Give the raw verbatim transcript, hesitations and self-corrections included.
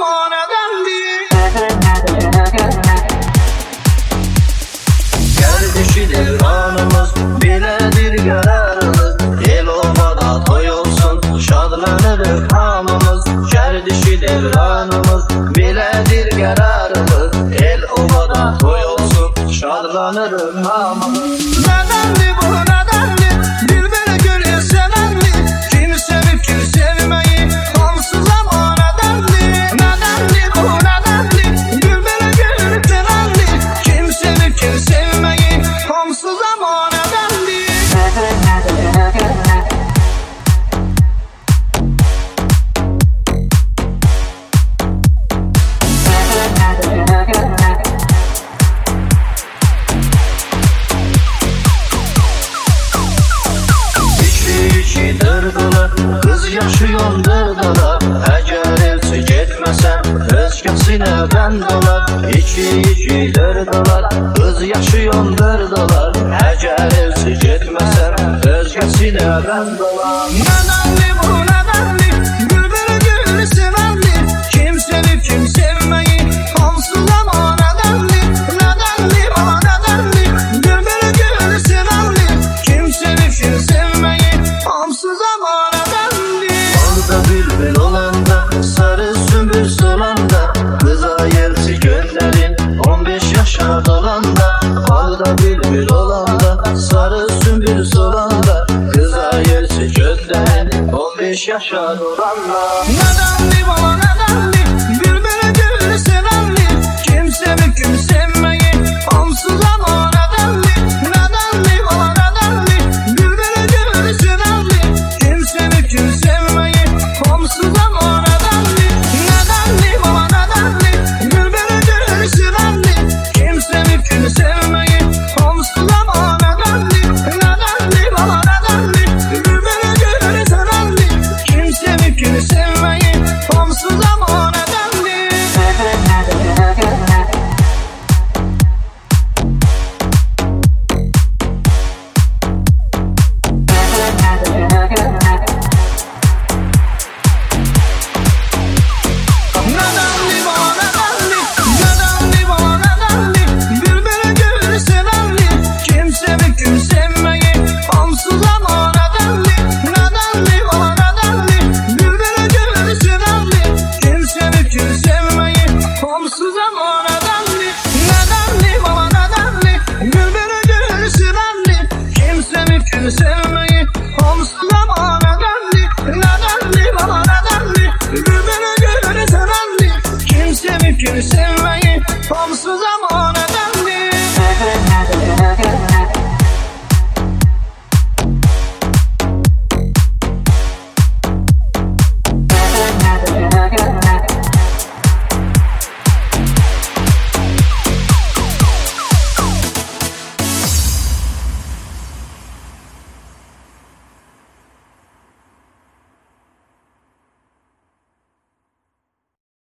zamanədendir. Gəldişi devranımız, belədir qərarımız. El ovada toy olsun, şadlanırıq hamımız. Gəldişi devranımız, belədir qərarımız. El ovada toy olsun, şadlanırıq hamımız. Nədəndir bu, nədəndir? Dilbələ gönül sevəndir. Kim sevib kim sevməyi, hansı zamanədendir? Nədəndir bu, nədəndir? Dilbələ gönül sevəndir. Kim sevib kim sevməyi, hansı zamanədendir? Kız yaşıyor dırdılar. Əgər elçi getməsəm, özgəsinə bənd olar. İki iki dırdılar. Kız yaşıyor dırdılar. Əgər elçi getməsəm, özgəsinə bənd olar. Nədəndir bu, nədəndir? Dilbələ gönül sevəndir. Kim sevib kim sevməyi, hansı zamanədendir? Nədəndir bu, nədəndir? Dilbələ gönül sevəndir. Kim sevib kim sevməyi, hansı zamanədendir? Orada bülbül olanda, sarı sümbül solanda, kıza elçi gönderin on beş yaşa dolanda. Orada bülbül olanda, sarı sümbül solanda, kıza elçi gönderin on beş yaşa dolanda. Nədəndir bana,